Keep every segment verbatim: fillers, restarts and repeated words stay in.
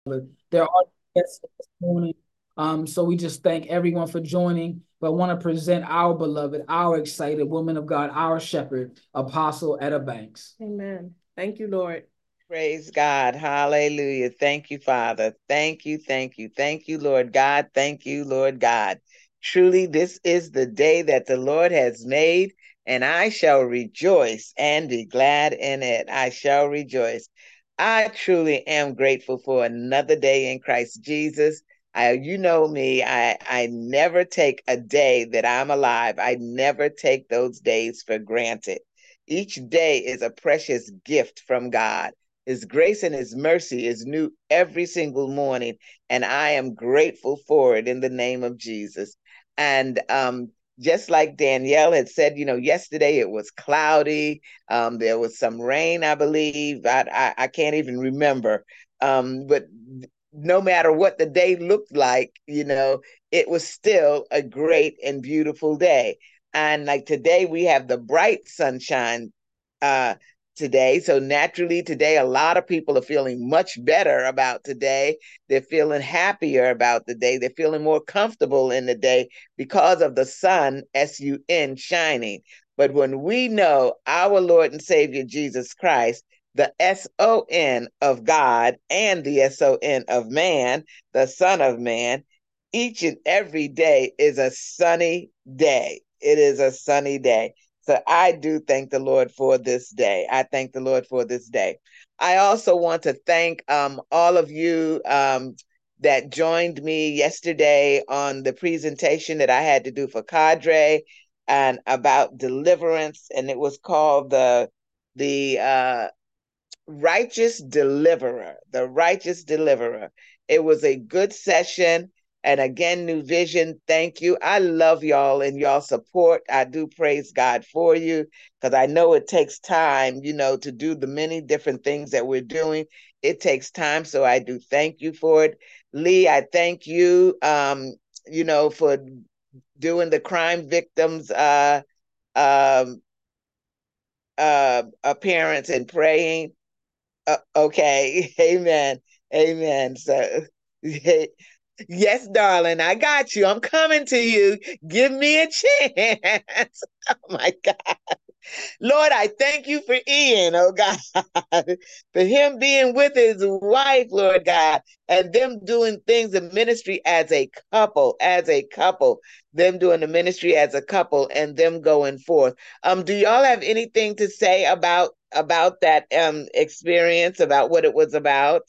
There are guests this morning. Um, so we just thank everyone for joining. But want to present our beloved, our excited woman of God, our shepherd, Apostle Etta Banks. Amen. Thank you, Lord. Praise God. Hallelujah. Thank you, Father. Thank you, thank you, thank you, Lord God. Thank you, Lord God. Truly, this is the day that the Lord has made, and I shall rejoice and be glad in it. I shall rejoice. I truly am grateful for another day in Christ Jesus. I, you know me, I, I never take a day that I'm alive. I never take those days for granted. Each day is a precious gift from God. His grace and his mercy is new every single morning, and I am grateful for it in the name of Jesus. And um, just like Danielle had said, you know, yesterday it was cloudy. Um, there was some rain, I believe. I, I, I can't even remember. Um, but no matter what the day looked like, you know, it was still a great and beautiful day. And like today, we have the bright sunshine uh, today. So naturally, today, a lot of people are feeling much better about today. They're feeling happier about the day. They're feeling more comfortable in the day because of the sun, S U N, shining. But when we know our Lord and Savior Jesus Christ, the S O N of God and the S O N of man, the Son of Man, each and every day is a sunny day. It is a sunny day. So I do thank the Lord for this day. I thank the Lord for this day. I also want to thank um, all of you um, that joined me yesterday on the presentation that I had to do for Cadre and about deliverance, and it was called the the uh, righteous deliverer, the righteous deliverer. It was a good session. And again, New Vision, thank you. I love y'all and y'all support. I do praise God for you because I know it takes time, you know, to do the many different things that we're doing. It takes time. So I do thank you for it. Lee, I thank you, um, you know, for doing the crime victims uh, um, uh, appearance and praying. Uh, okay. Amen. Amen. So, yes, darling, I got you. I'm coming to you. Give me a chance. Oh, my God. Lord, I thank you for Ian, oh God, for him being with his wife, Lord God, and them doing things in ministry as a couple, as a couple, them doing the ministry as a couple and them going forth. Um, do y'all have anything to say about about that um experience, about what it was about?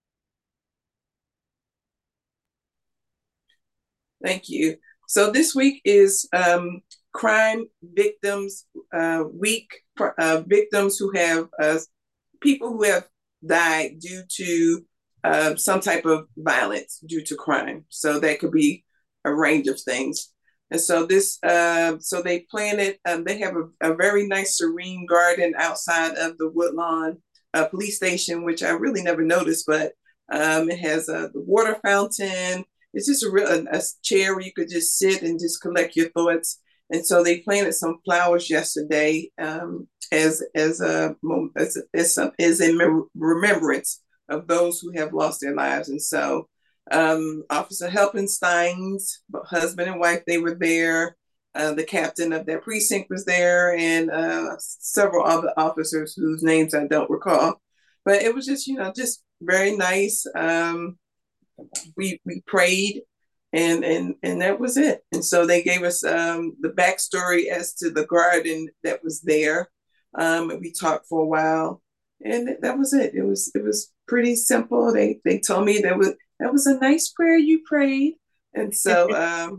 Thank you. So this week is um, Crime Victims uh, Week. Uh, victims who have uh, people who have died due to uh, some type of violence due to crime. So that could be a range of things. And so this, uh, so they planted. Um, they have a, a very nice serene garden outside of the Woodlawn uh, police station, which I really never noticed. But um, it has a the water fountain. It's just a real a, a chair where you could just sit and just collect your thoughts. And so they planted some flowers yesterday um, as as a as as, as in remembrance of those who have lost their lives. And so um, Officer Helpenstein's husband and wife, they were there. Uh, the captain of that precinct was there, and uh, several other officers whose names I don't recall. But it was just, you know, just very nice. Um, we we prayed, and and and that was it. And so they gave us um, the backstory as to the garden that was there. Um, and we talked for a while, and that was it. It was it was pretty simple. They they told me that was that was a nice prayer you prayed, and so um,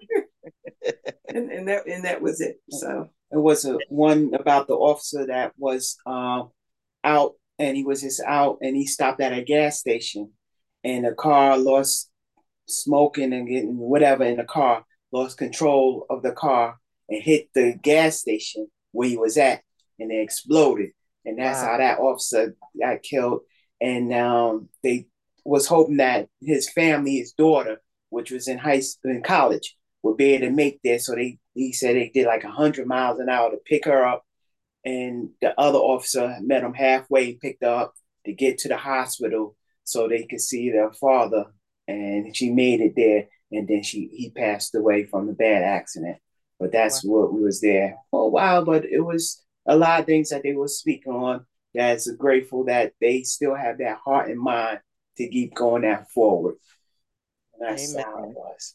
and and that and that was it. So it was a one about the officer that was uh, out, and he was just out, and he stopped at a gas station, and the car lost smoking and getting whatever in the car, lost control of the car and hit the gas station where he was at, and it exploded. And that's wow. How that officer got killed. And um, they was hoping that his family, his daughter, which was in high school, in college, would be able to make this. So they, he said they did like a hundred miles an hour to pick her up. And the other officer met him halfway, picked her up to get to the hospital so they could see their father. And she made it there, and then she he passed away from the bad accident. But that's Wow. what we was there for a while. But it was a lot of things that they were speaking on. That's grateful that they still have that heart and mind to keep going that forward. And that's Amen. how it was.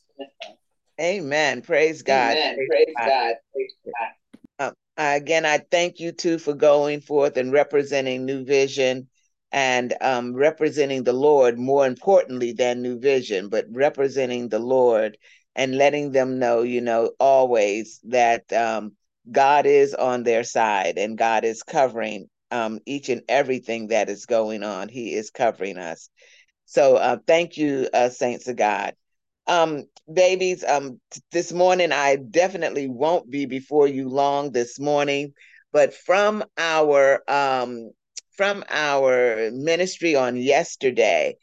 Amen. Praise God. Amen. Praise Praise God. God. Praise God. Um, again, I thank you too for going forth and representing New Vision and um, representing the Lord more importantly than New Vision, but representing the Lord and letting them know, you know, always that um, God is on their side and God is covering um, each and everything that is going on. He is covering us. So uh, thank you, uh, saints of God. Um, babies, um, t- this morning I definitely won't be before you long this morning, but from our um, from our ministry on yesterday,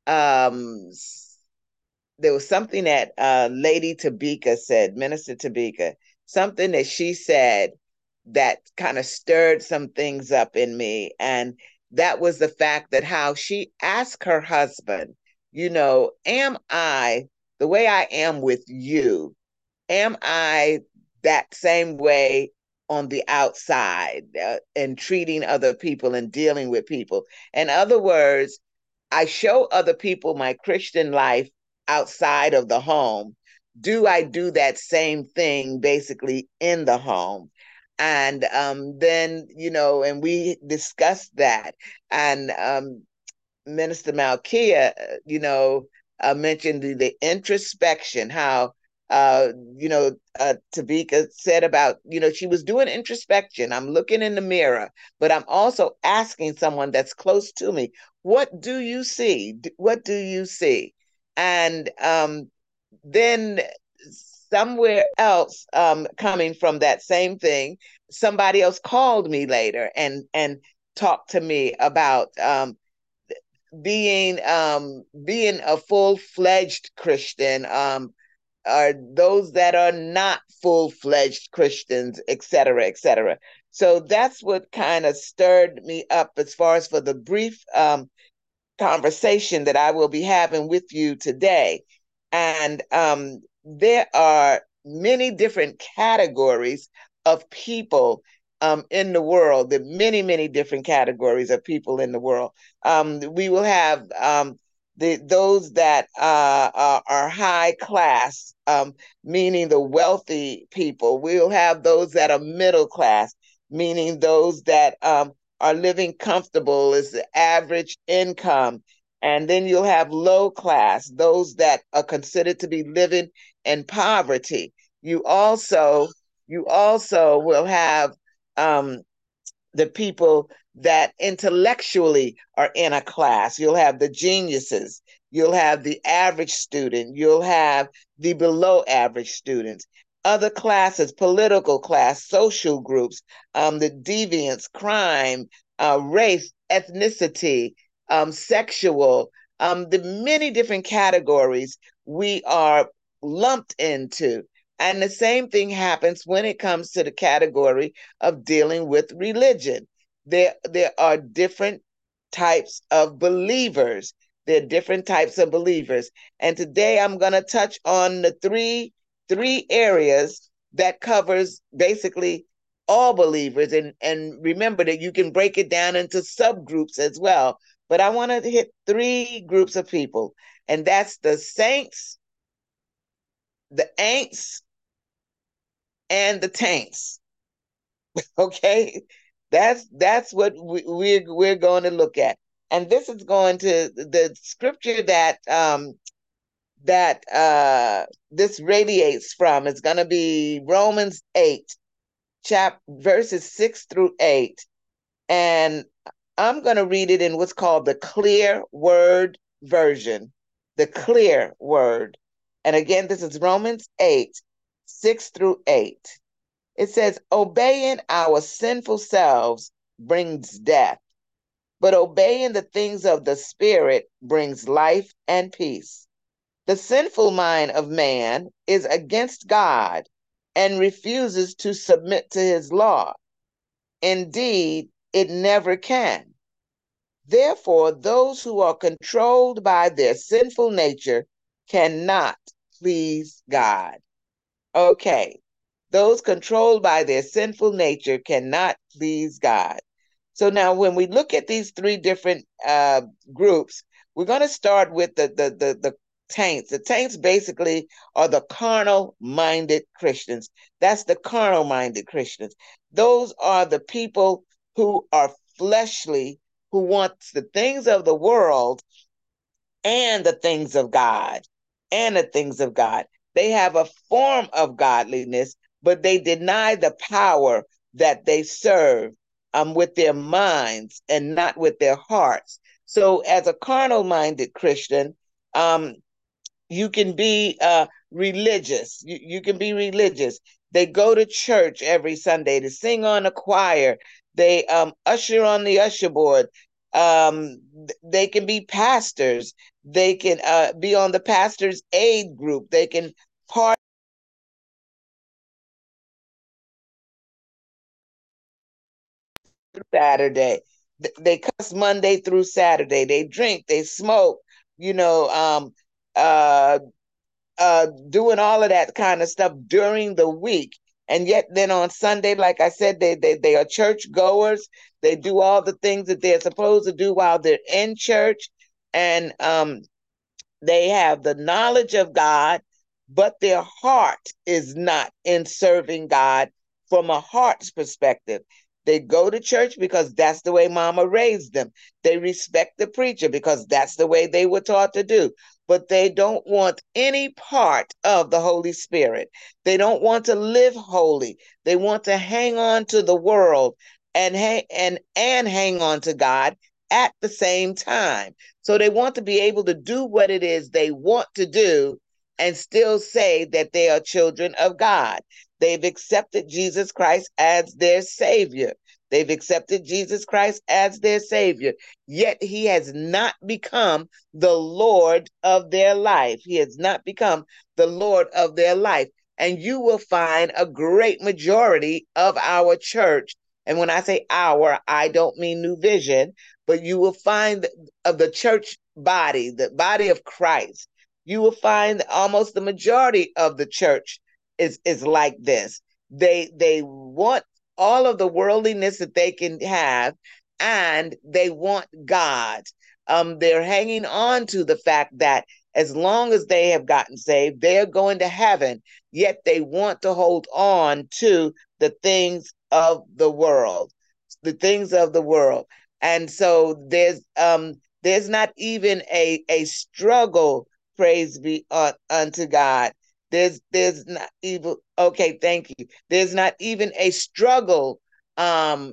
um, s- there was something that uh, Lady Tabika said, Minister Tabika, something that she said that kind of stirred some things up in me, and that was the fact that how she asked her husband, you know, am I the way I am with you, am I that same way on the outside uh, and treating other people and dealing with people? In other words, I show other people my Christian life outside of the home. Do I do that same thing basically in the home? And um, then, you know, and we discussed that. And um, Minister Malkia, uh, you know, uh, mentioned the, the introspection, how, uh, you know, uh, Tabika said about, you know, she was doing introspection. I'm looking in the mirror, but I'm also asking someone that's close to me, what do you see? D- What do you see? And um, then somewhere else, um, coming from that same thing, somebody else called me later and and talked to me about um, being um being a full-fledged Christian, um are those that are not full-fledged Christians, et cetera, et cetera. So that's what kind of stirred me up as far as for the brief um conversation that I will be having with you today. And um, there are many different categories of people um, in the world, the many, many different categories of people in the world. Um, we will have um, the those that uh, are, are high class, um, meaning the wealthy people. We'll have those that are middle class, meaning those that um, are living comfortable is the average income. And then you'll have low class, those that are considered to be living in poverty. You also, you also will have um, the people that intellectually are in a class. You'll have the geniuses, you'll have the average student, you'll have the below average students. Other classes, political class, social groups, um, the deviance, crime, uh, race, ethnicity, um, sexual, um, the many different categories we are lumped into. And the same thing happens when it comes to the category of dealing with religion. There, there are different types of believers. There are different types of believers. And today I'm going to touch on the three, three areas that covers basically all believers. And, and remember that you can break it down into subgroups as well. But I want to hit three groups of people, and that's the saints, the ain'ts, and the taints. Okay, that's that's what we, we're we're going to look at, and this is going to the scripture that um that uh this radiates from is going to be Romans eight, chap verses six through eight, and I'm going to read it in what's called the Clear Word version, the Clear Word, and again this is Romans eight, six through eight. It says, obeying our sinful selves brings death, but obeying the things of the Spirit brings life and peace. The sinful mind of man is against God and refuses to submit to his law. Indeed, it never can. Therefore, those who are controlled by their sinful nature cannot please God. Okay, those controlled by their sinful nature cannot please God. So now when we look at these three different uh, groups, we're going to start with the, the, the, the taints. The taints basically are the carnal-minded Christians. That's the carnal-minded Christians. Those are the people who are fleshly, who want the things of the world and the things of God, and the things of God. They have a form of godliness, but they deny the power that they serve um, with their minds and not with their hearts. So as a carnal-minded Christian, um, you can be uh, religious. You, you can be religious. They go to church every Sunday to sing on a choir. They um, usher on the usher board. Um, they can be pastors. They can uh, be on the pastor's aid group. They can part Saturday. They cuss Monday through Saturday. They drink. They smoke. You know, um, uh, uh, doing all of that kind of stuff during the week. And yet then on Sunday, like I said, they, they, they are church goers. They do all the things that they're supposed to do while they're in church. And um, they have the knowledge of God, but their heart is not in serving God from a heart's perspective. They go to church because that's the way mama raised them. They respect the preacher because that's the way they were taught to do. But they don't want any part of the Holy Spirit. They don't want to live holy. They want to hang on to the world and hang, and, and hang on to God at the same time. So they want to be able to do what it is they want to do and still say that they are children of God. They've accepted Jesus Christ as their Savior. They've accepted Jesus Christ as their Savior, yet he has not become the Lord of their life. He has not become the Lord of their life. And you will find a great majority of our church, and when I say our, I don't mean New Vision, but you will find of the church body, the body of Christ, you will find almost the majority of the church is, is like this. They, they want all of the worldliness that they can have, and they want God. Um, they're hanging on to the fact that as long as they have gotten saved, they're going to heaven, yet they want to hold on to the things of the world, the things of the world. And so there's um there's not even a a struggle, praise be uh, unto God. There's there's not even okay, thank you. There's not even a struggle um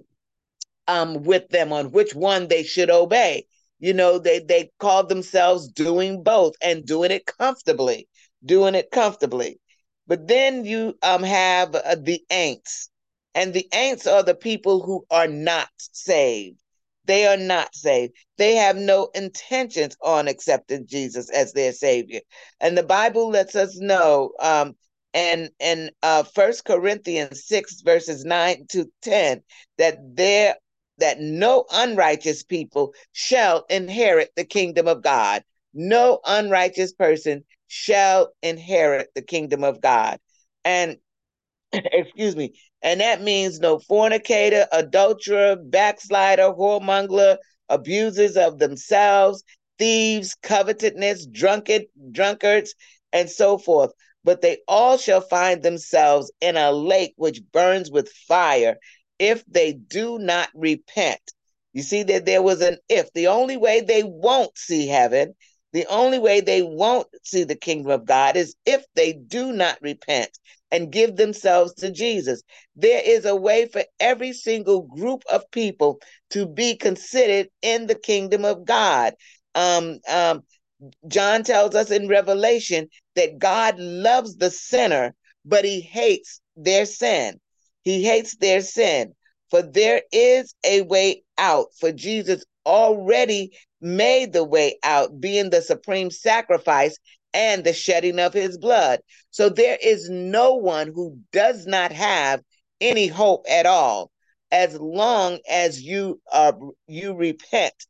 um with them on which one they should obey. You know, they they call themselves doing both and doing it comfortably, doing it comfortably. But then you um have uh, the ain'ts. And the ain'ts are the people who are not saved. They are not saved. They have no intentions on accepting Jesus as their Savior. And the Bible lets us know um, and in uh, First Corinthians six, verses nine to ten, that there that no unrighteous people shall inherit the kingdom of God. No unrighteous person shall inherit the kingdom of God. And excuse me, and that means no fornicator, adulterer, backslider, whoremonger, abusers of themselves, thieves, covetousness, drunkard, drunkards, and so forth. But they all shall find themselves in a lake which burns with fire if they do not repent. You see that there was an if. The only way they won't see heaven, the only way they won't see the kingdom of God is if they do not repent and give themselves to Jesus. There is a way for every single group of people to be considered in the kingdom of God. Um, um, John tells us in Revelation that God loves the sinner, but he hates their sin. He hates their sin. For there is a way out, for Jesus already made the way out, being the supreme sacrifice and the shedding of his blood. So there is no one who does not have any hope at all, as long as you uh, you repent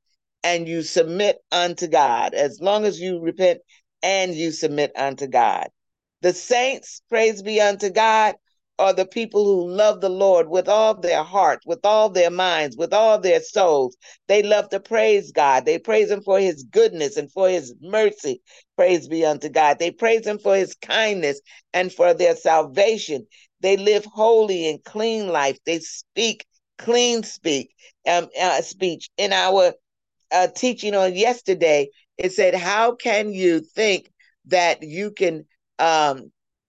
and you submit unto God, as long as you repent and you submit unto God. The saints, praise be unto God, are the people who love the Lord with all their heart, with all their minds, with all their souls. They love to praise God. They praise him for his goodness and for his mercy. Praise be unto God. They praise him for his kindness and for their salvation. They live holy and clean life. They speak clean speak, um, uh, speech. In our uh, teaching on yesterday, it said, how can you think that you can um,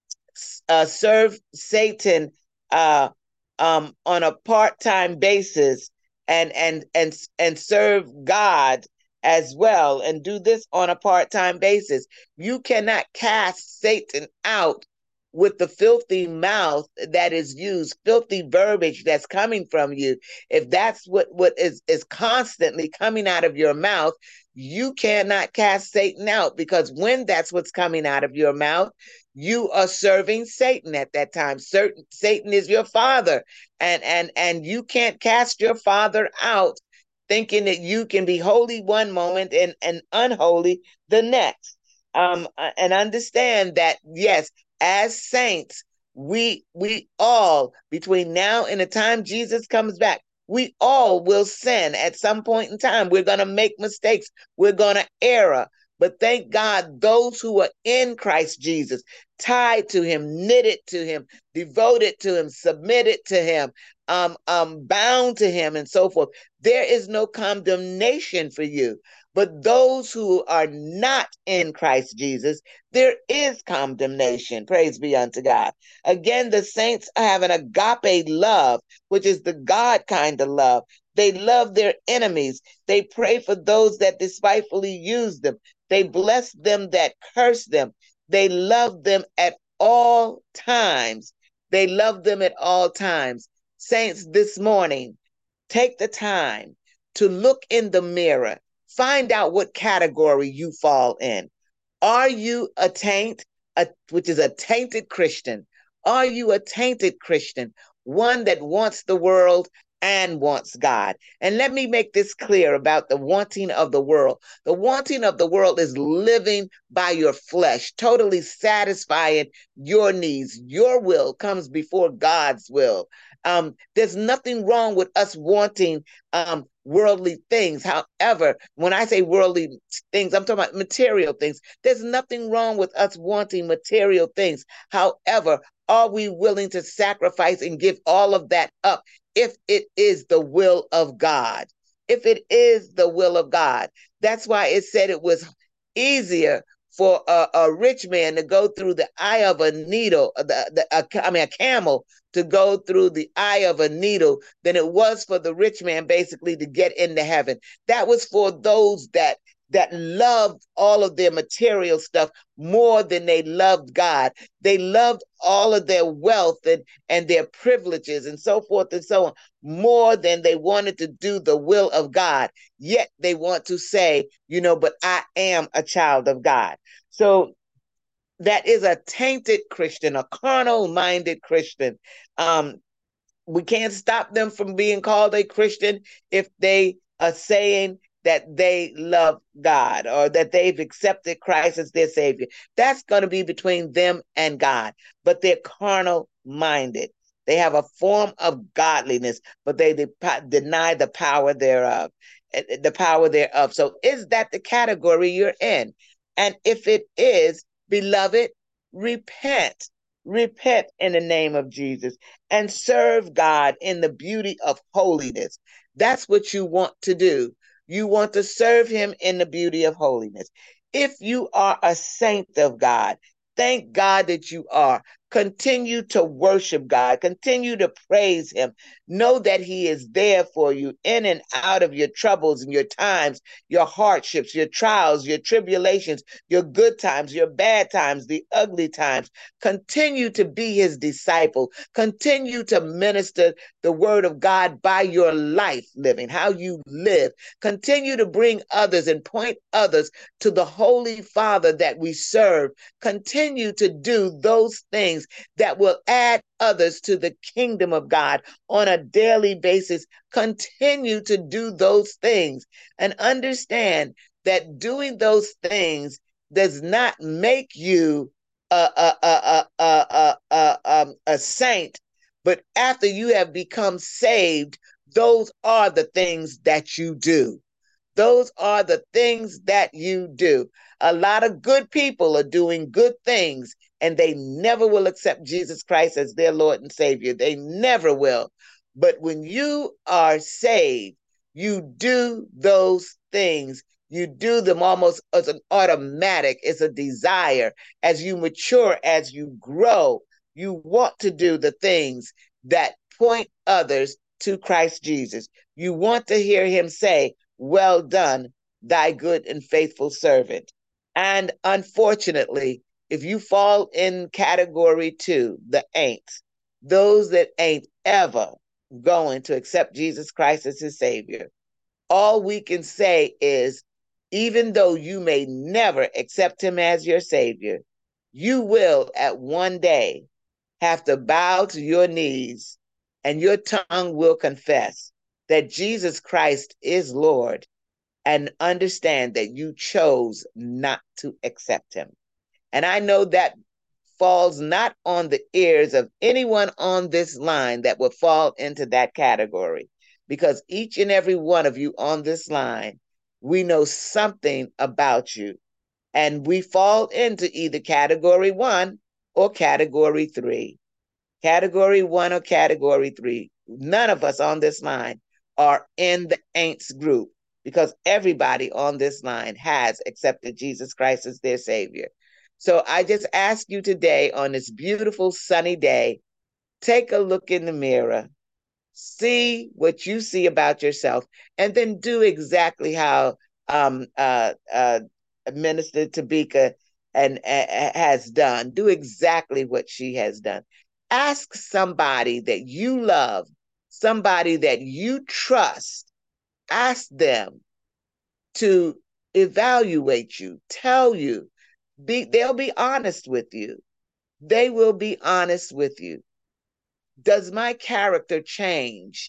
uh, serve Satan uh, um, on a part-time basis and and and and serve God as well, and do this on a part-time basis? You cannot cast Satan out with the filthy mouth that is used, filthy verbiage that's coming from you. If that's what, what is, is constantly coming out of your mouth, you cannot cast Satan out, because when that's what's coming out of your mouth, you are serving Satan at that time. Certain, Satan is your father, and, and, and you can't cast your father out thinking that you can be holy one moment and, and unholy the next. Um, and understand that, yes, as saints, we we all, between now and the time Jesus comes back, we all will sin at some point in time. We're going to make mistakes. We're going to err. But thank God, those who are in Christ Jesus, tied to him, knitted to him, devoted to him, submitted to him, um, um, bound to him, and so forth, there is no condemnation for you. But those who are not in Christ Jesus, there is condemnation. Praise be unto God. Again, the saints have an agape love, which is the God kind of love. They love their enemies. They pray for those that despitefully use them. They bless them that curse them. They love them at all times. They love them at all times. Saints, this morning, take the time to look in the mirror. Find out what category you fall in. Are you a taint, a, which is a tainted Christian? Are you a tainted Christian, one that wants the world and wants God? And let me make this clear about the wanting of the world. The wanting of the world is living by your flesh, totally satisfying your needs. Your will comes before God's will. Um, there's nothing wrong with us wanting um, worldly things. However, when I say worldly things, I'm talking about material things. There's nothing wrong with us wanting material things. However, are we willing to sacrifice and give all of that up if it is the will of God? If it is the will of God. That's why it said it was easier for a, a rich man to go through the eye of a needle, the, the, a, I mean, a camel to go through the eye of a needle than it was for the rich man basically to get into heaven. That was for those that that loved all of their material stuff more than they loved God. They loved all of their wealth and, and their privileges and so forth and so on more than they wanted to do the will of God. Yet they want to say, you know, but I am a child of God. So that is a tainted Christian, a carnal-minded Christian. Um, we can't stop them from being called a Christian if they are saying that they love God or that they've accepted Christ as their Savior. That's going to be between them and God. But they're carnal-minded. They have a form of godliness, but they de- deny the power thereof. The power thereof. So is that the category you're in? And if it is, beloved, repent. Repent in the name of Jesus and serve God in the beauty of holiness. That's what you want to do. You want to serve him in the beauty of holiness. If you are a saint of God, thank God that you are. Continue to worship God. Continue to praise him. Know that he is there for you in and out of your troubles and your times, your hardships, your trials, your tribulations, your good times, your bad times, the ugly times. Continue to be his disciple. Continue to minister the word of God by your life living, how you live. Continue to bring others and point others to the Holy Father that we serve. Continue to do those things things that will add others to the kingdom of God on a daily basis. Continue to do those things and understand that doing those things does not make you a, a, a, a, a, a, a, a saint, but after you have become saved, those are the things that you do. Those are the things that you do. A lot of good people are doing good things, and they never will accept Jesus Christ as their Lord and Savior. They never will. But when you are saved, you do those things. You do them almost as an automatic. It's a desire. As you mature, as you grow, you want to do the things that point others to Christ Jesus. You want to hear him say, "Well done, thy good and faithful servant." And unfortunately, if you fall in category two, the ain'ts, those that ain't ever going to accept Jesus Christ as his Savior, all we can say is, even though you may never accept him as your Savior, you will at one day have to bow to your knees and your tongue will confess that Jesus Christ is Lord, and understand that you chose not to accept him. And I know that falls not on the ears of anyone on this line that will fall into that category, because each and every one of you on this line, we know something about you, and we fall into either category one or category three. Category one or category three. None of us on this line are in the ain'ts group, because everybody on this line has accepted Jesus Christ as their Savior. So I just ask you today, on this beautiful sunny day, take a look in the mirror, see what you see about yourself, and then do exactly how um, uh, uh, Minister Tabika and uh, has done. Do exactly what she has done. Ask somebody that you love, somebody that you trust, ask them to evaluate you, tell you. Be, they'll be honest with you. They will be honest with you. Does my character change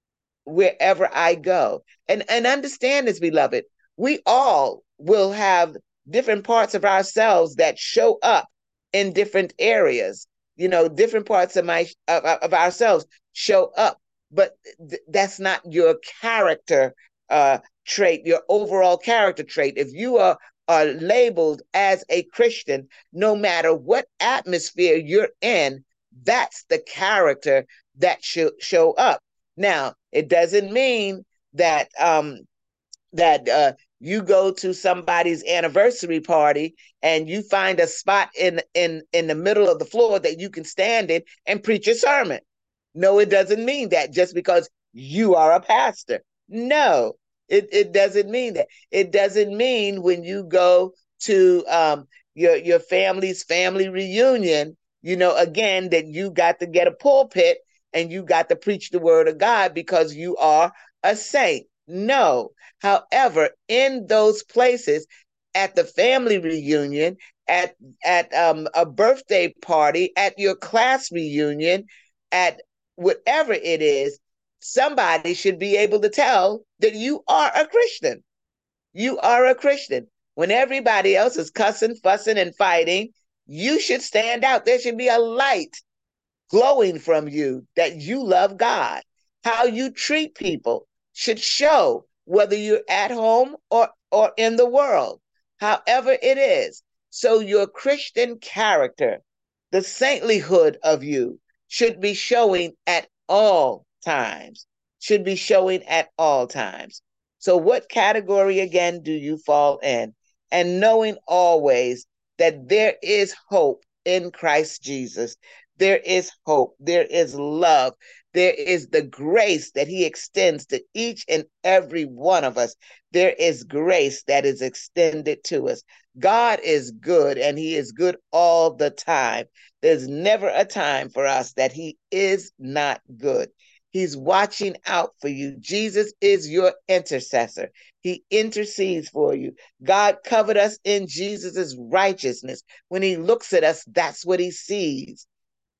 wherever I go? And, and understand this, beloved, we all will have different parts of ourselves that show up in different areas. You know, different parts of my of, of ourselves show up, but th- that's not your character uh, trait, your overall character trait. If you are are labeled as a Christian, no matter what atmosphere you're in, that's the character that should show up. Now, it doesn't mean that um, that uh, you go to somebody's anniversary party and you find a spot in in in the middle of the floor that you can stand in and preach a sermon. No, it doesn't mean that just because you are a pastor. No, it, it doesn't mean that. It doesn't mean when you go to um, your your family's family reunion, you know, again, that you got to get a pulpit and you got to preach the word of God because you are a saint. No. However, in those places, at the family reunion, at at um, a birthday party, at your class reunion, at whatever it is, somebody should be able to tell that you are a Christian. You are a Christian. When everybody else is cussing, fussing, and fighting, you should stand out. There should be a light glowing from you that you love God. How you treat people should show whether you're at home or, or in the world, however it is. So your Christian character, the saintlyhood of you, should be showing at all times, should be showing at all times. So what category again do you fall in? And knowing always that there is hope in Christ Jesus. There is hope. There is love. There is the grace that he extends to each and every one of us. There is grace that is extended to us. God is good, and he is good all the time. There's never a time for us that he is not good. He's watching out for you. Jesus is your intercessor. He intercedes for you. God covered us in Jesus's righteousness. When he looks at us, that's what he sees.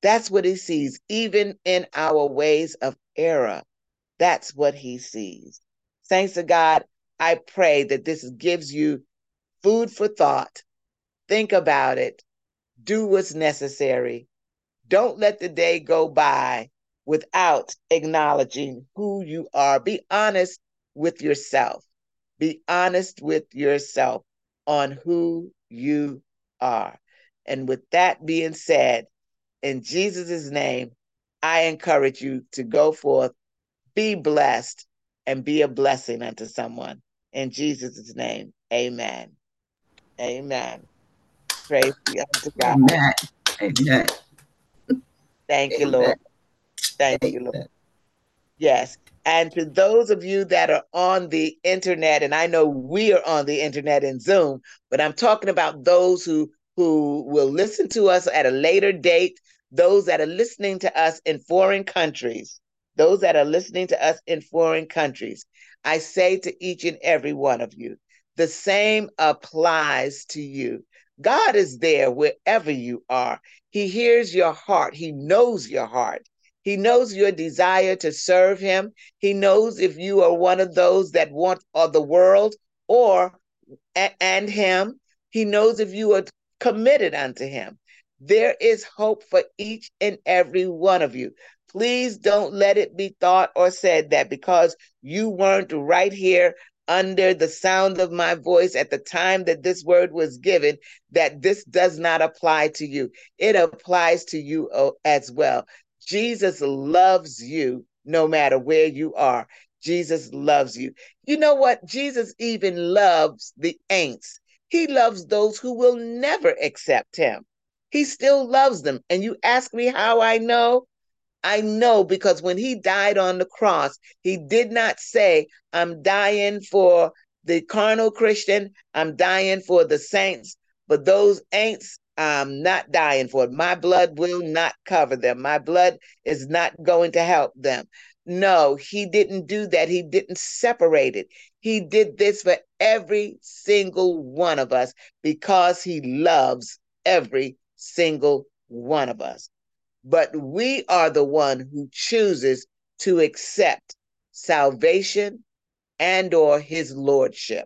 That's what he sees, even in our ways of error. That's what he sees. Saints of God, I pray that this gives you food for thought. Think about it. Do what's necessary. Don't let the day go by without acknowledging who you are. Be honest with yourself. Be honest with yourself on who you are. And with that being said, in Jesus' name, I encourage you to go forth, be blessed, and be a blessing unto someone. In Jesus' name, amen. Amen. Praise be unto God. Amen. Amen. Thank you, Amen. Lord. Thank you, Lord. Yes. And to those of you that are on the internet, and I know we are on the internet in Zoom, but I'm talking about those who, who will listen to us at a later date, those that are listening to us in foreign countries, those that are listening to us in foreign countries. I say to each and every one of you, the same applies to you. God is there wherever you are. He hears your heart. He knows your heart. He knows your desire to serve him. He knows if you are one of those that want uh, the world or and him. He knows if you are committed unto him. There is hope for each and every one of you. Please don't let it be thought or said that because you weren't right here under the sound of my voice at the time that this word was given, that this does not apply to you. It applies to you as well. Jesus loves you no matter where you are. Jesus loves you. You know what? Jesus even loves the ain'ts. He loves those who will never accept him. He still loves them. And you ask me how I know? I know because when he died on the cross, he did not say, I'm dying for the carnal Christian, I'm dying for the saints, but those ain'ts, I'm not dying for it. My blood will not cover them. My blood is not going to help them. No, he didn't do that. He didn't separate it. He did this for every single one of us because he loves every single one of us. But we are the one who chooses to accept salvation and or his lordship.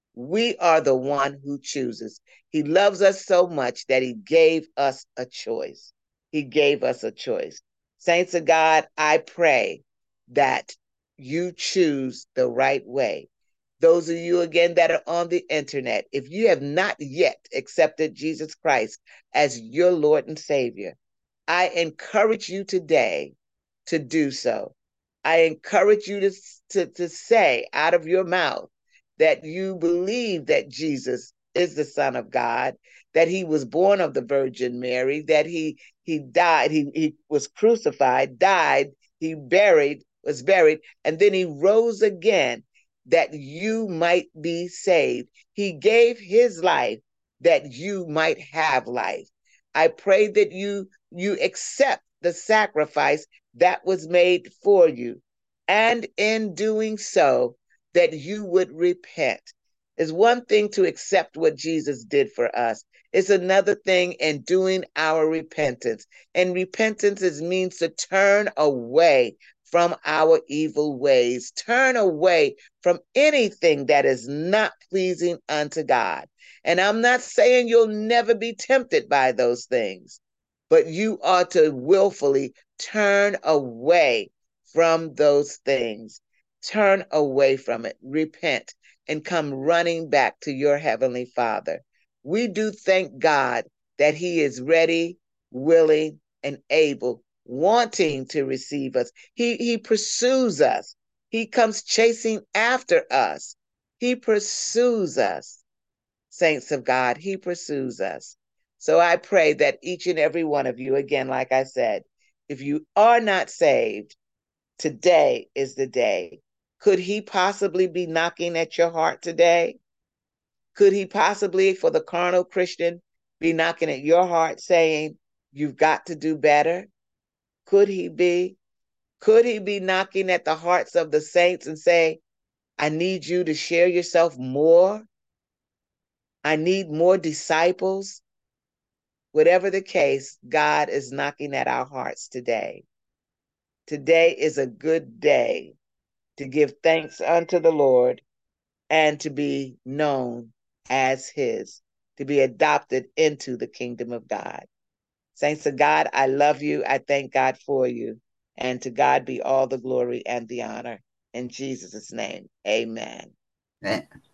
We are the one who chooses. He loves us so much that he gave us a choice. He gave us a choice. Saints of God, I pray that you choose the right way. Those of you, again, that are on the internet, if you have not yet accepted Jesus Christ as your Lord and Savior, I encourage you today to do so. I encourage you to, to, to say out of your mouth that you believe that Jesus is the Son of God, that he was born of the Virgin Mary, that he he died, he, he was crucified, died, he buried, was buried, and then he rose again that you might be saved. He gave his life that you might have life. I pray that you you accept the sacrifice that was made for you. And in doing so, that you would repent. It's one thing to accept what Jesus did for us. It's another thing in doing our repentance. And repentance is means to turn away from our evil ways, turn away from anything that is not pleasing unto God. And I'm not saying you'll never be tempted by those things, but you are to willfully turn away from those things. Turn away from it, repent, and come running back to your Heavenly Father. We do thank God that he is ready, willing, and able, wanting to receive us. He, he pursues us. He comes chasing after us. He pursues us. Saints of God, he pursues us. So I pray that each and every one of you, again, like I said, if you are not saved, today is the day. Could he possibly be knocking at your heart today? Could he possibly, for the carnal Christian, be knocking at your heart saying, you've got to do better? Could he be? Could he be knocking at the hearts of the saints and say, I need you to share yourself more? I need more disciples. whatever the case, God is knocking at our hearts today. Today is a good day to give thanks unto the Lord and to be known as his, to be adopted into the kingdom of God. Saints of God, I love you. I thank God for you. And to God be all the glory and the honor. In Jesus' name, amen. Amen.